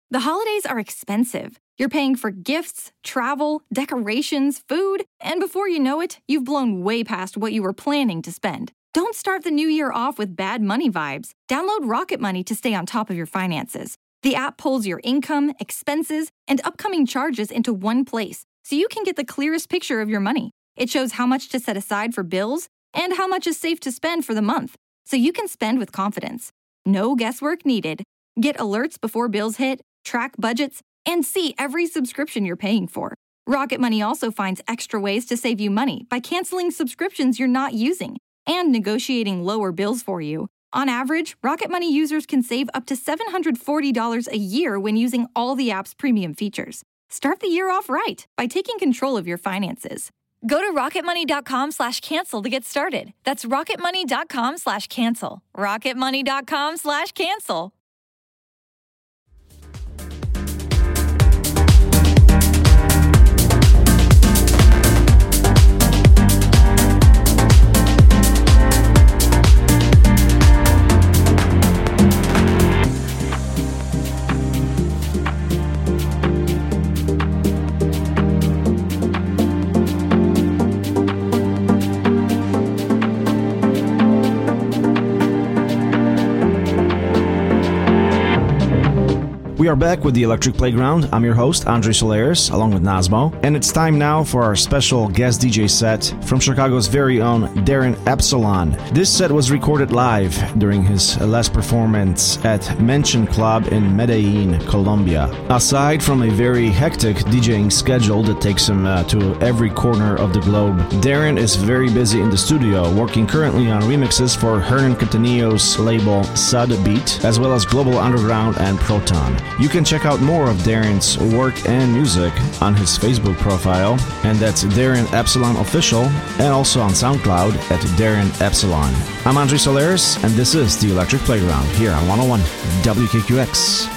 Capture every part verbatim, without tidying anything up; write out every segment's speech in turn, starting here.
The holidays are expensive. You're paying for gifts, travel, decorations, food, and before you know it, you've blown way past what you were planning to spend. Don't start the new year off with bad money vibes. Download Rocket Money to stay on top of your finances. The app pulls your income, expenses, and upcoming charges into one place, so you can get the clearest picture of your money. It shows how much to set aside for bills and how much is safe to spend for the month, so you can spend with confidence. No guesswork needed. Get alerts before bills hit, track budgets, and see every subscription you're paying for. Rocket Money also finds extra ways to save you money by canceling subscriptions you're not using and negotiating lower bills for you. On average, Rocket Money users can save up to seven hundred forty dollars a year when using all the app's premium features. Start the year off right by taking control of your finances. Go to rocketmoney.com slash cancel to get started. That's rocketmoney.com slash cancel. rocketmoney.com slash cancel. We are back with the Electric Playground. I'm your host, Andre Solaris, along with Nazmo. And it's time now for our special guest D J set from Chicago's very own Darin Epsilon. This set was recorded live during his last performance at Mention Club in Medellin, Colombia. Aside from a very hectic DJing schedule that takes him uh, to every corner of the globe, Darin is very busy in the studio, working currently on remixes for Hernan Cattanillo's label Sud Beat, as well as Global Underground and Proton. You can check out more of Darin's work and music on his Facebook profile, and that's Darin Epsilon Official, and also on SoundCloud at Darin Epsilon. I'm Andre Solaris, and this is the Electric Playground here on one oh one W K Q X.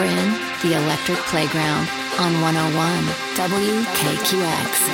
in The Electric Playground on one oh one W K Q X.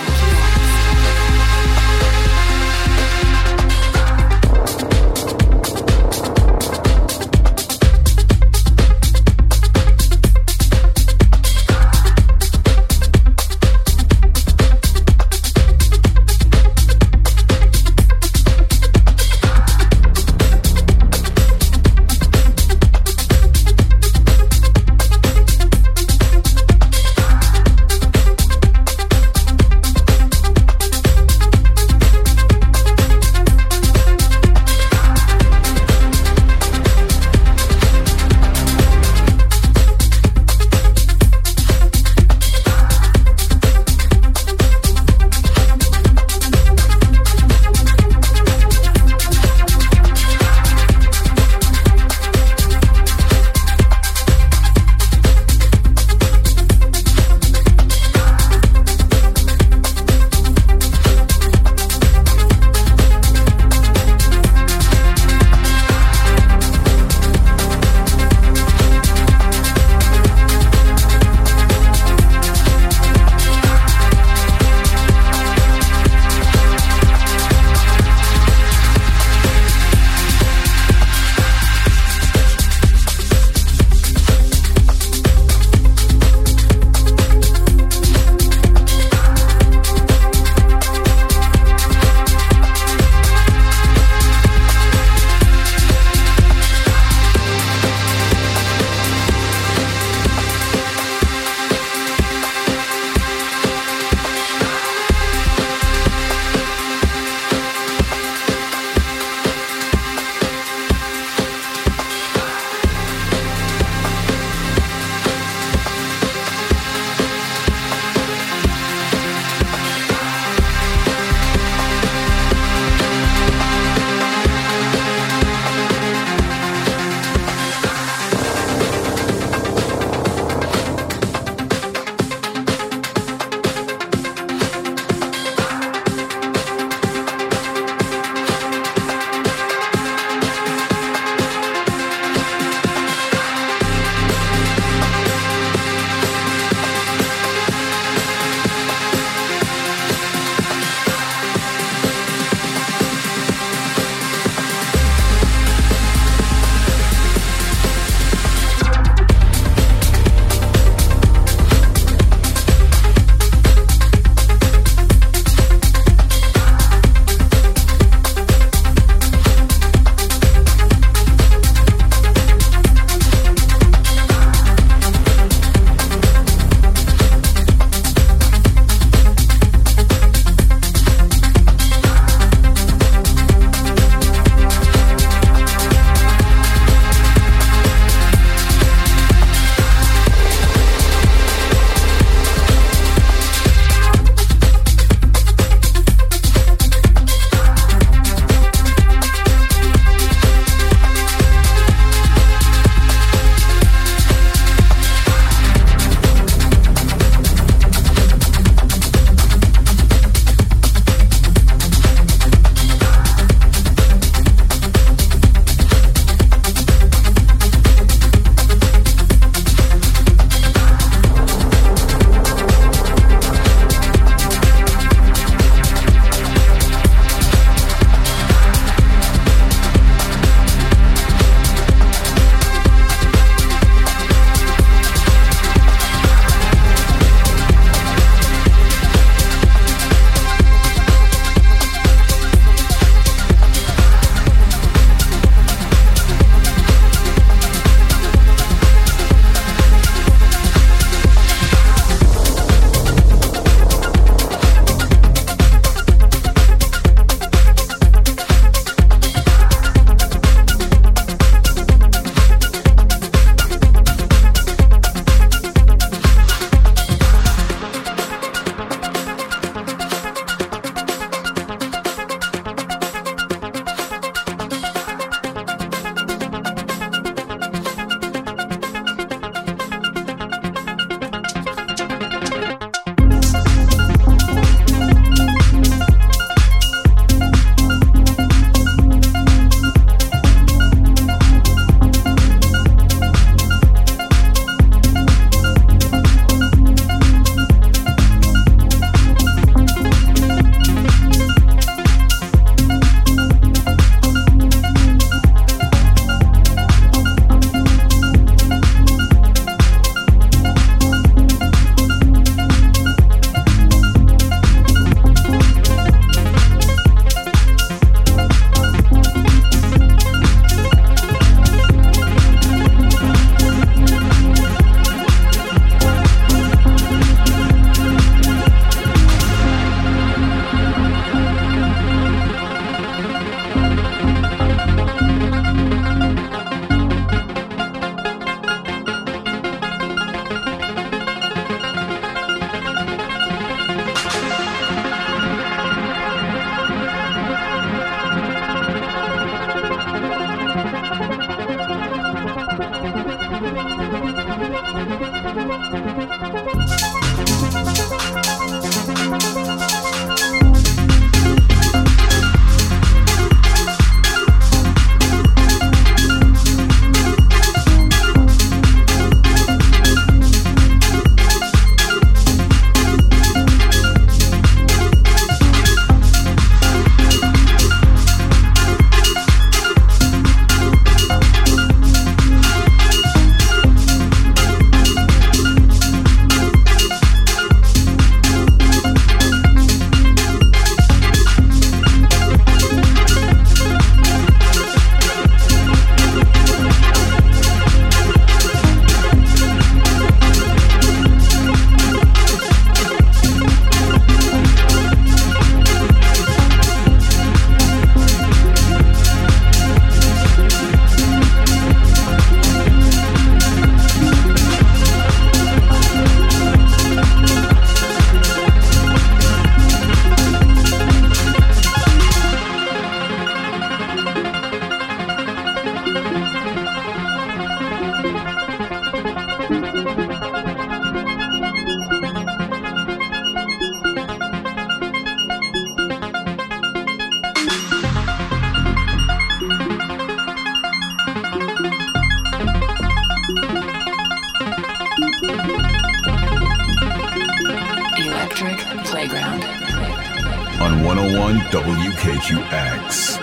Playground. On one oh one W K Q X.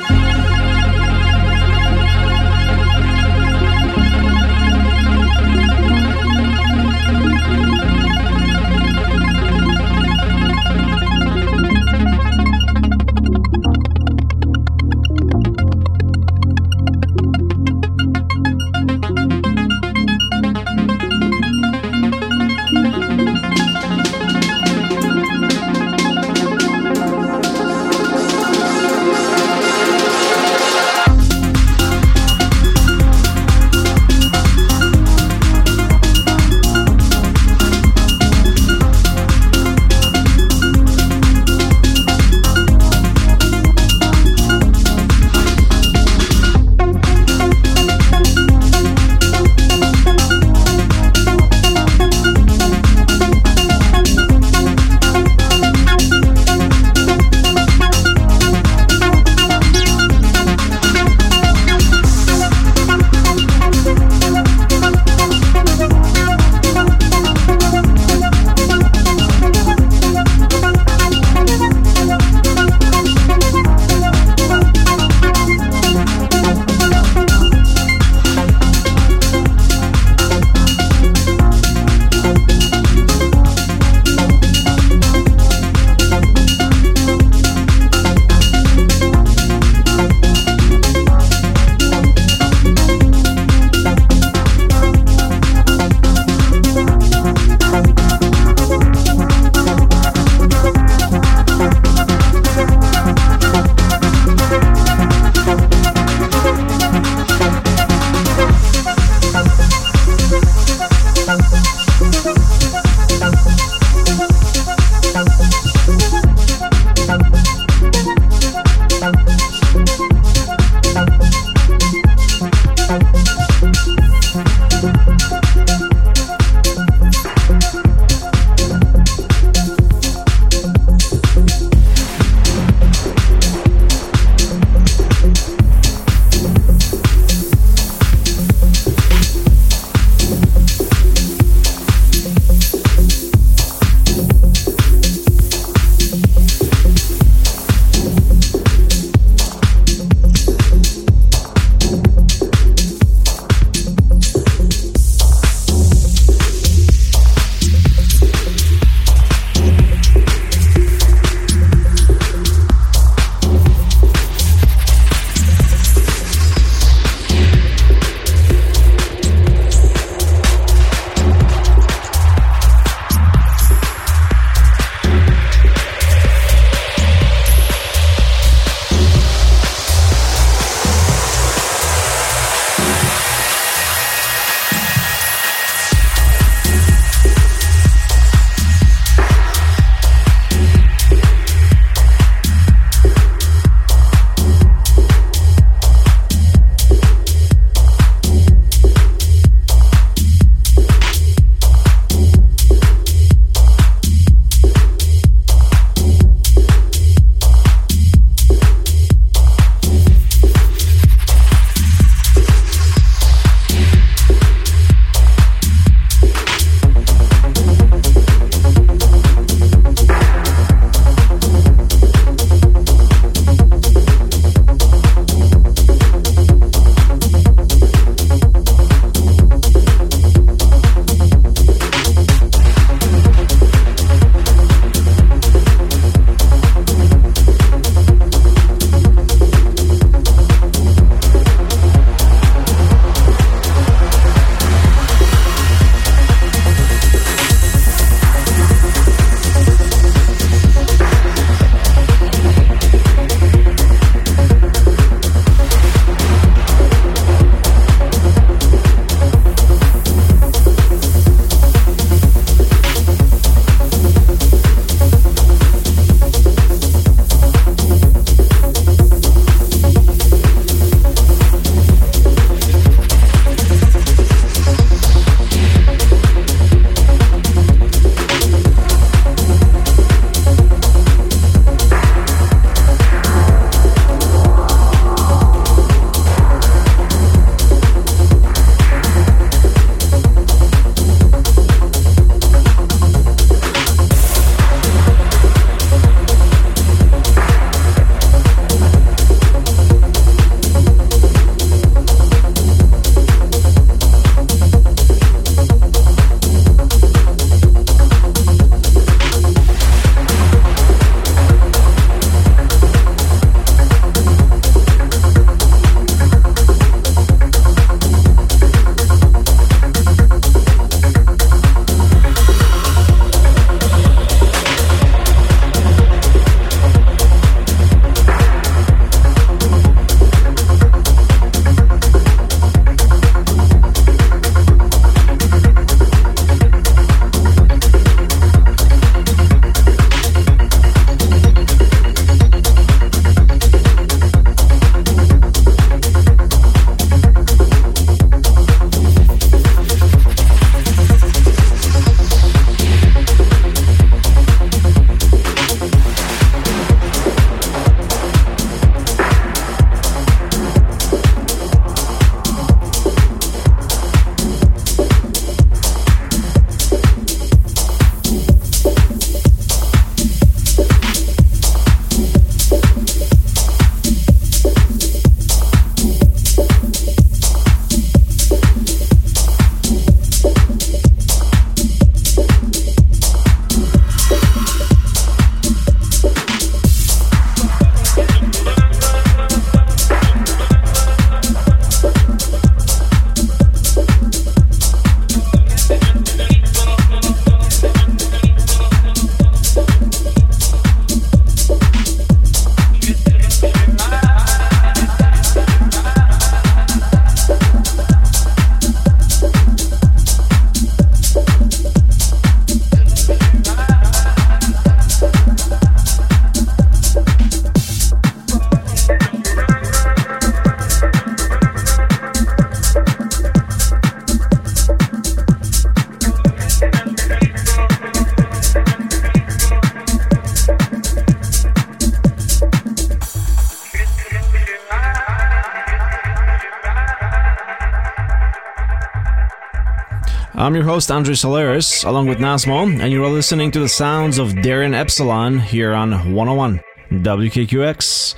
I'm your host, Andre Solaris, along with Nasmo, and you are listening to the sounds of Darren Epsilon here on one oh one W K Q X.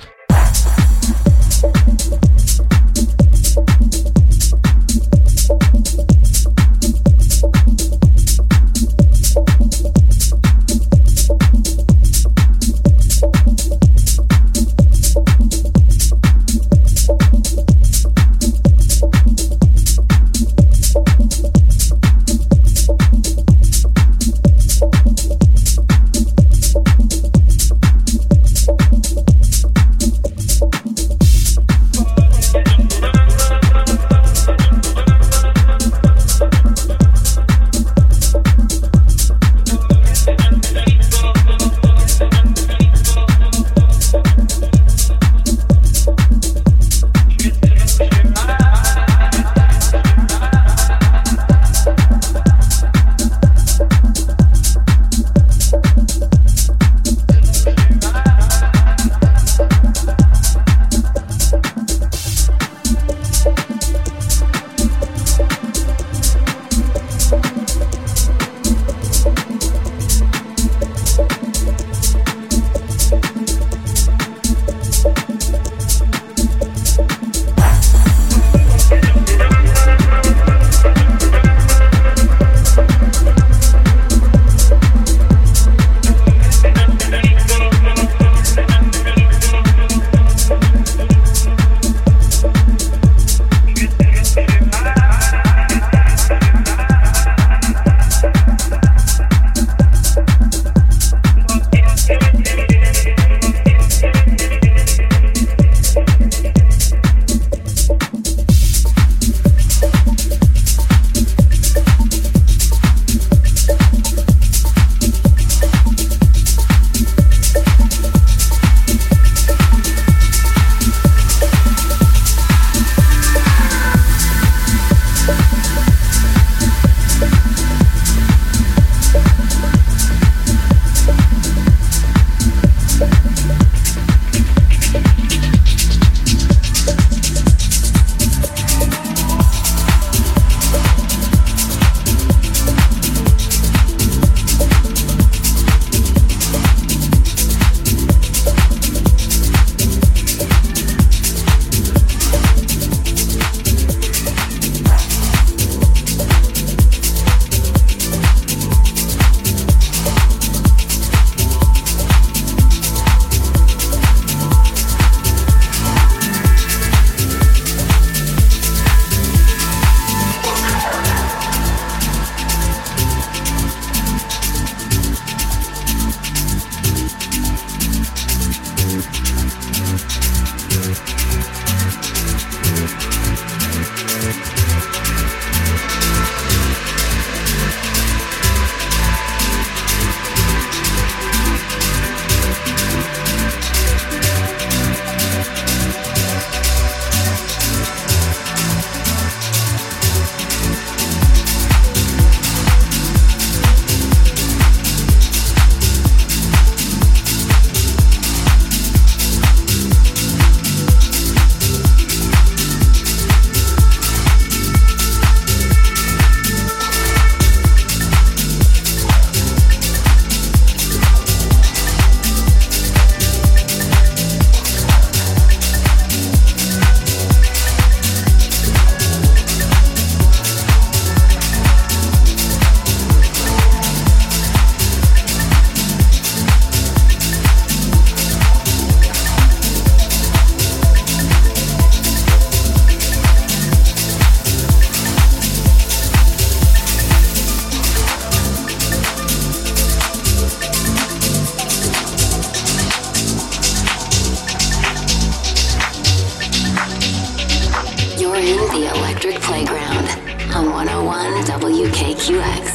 The Electric Playground on one oh one W K Q X.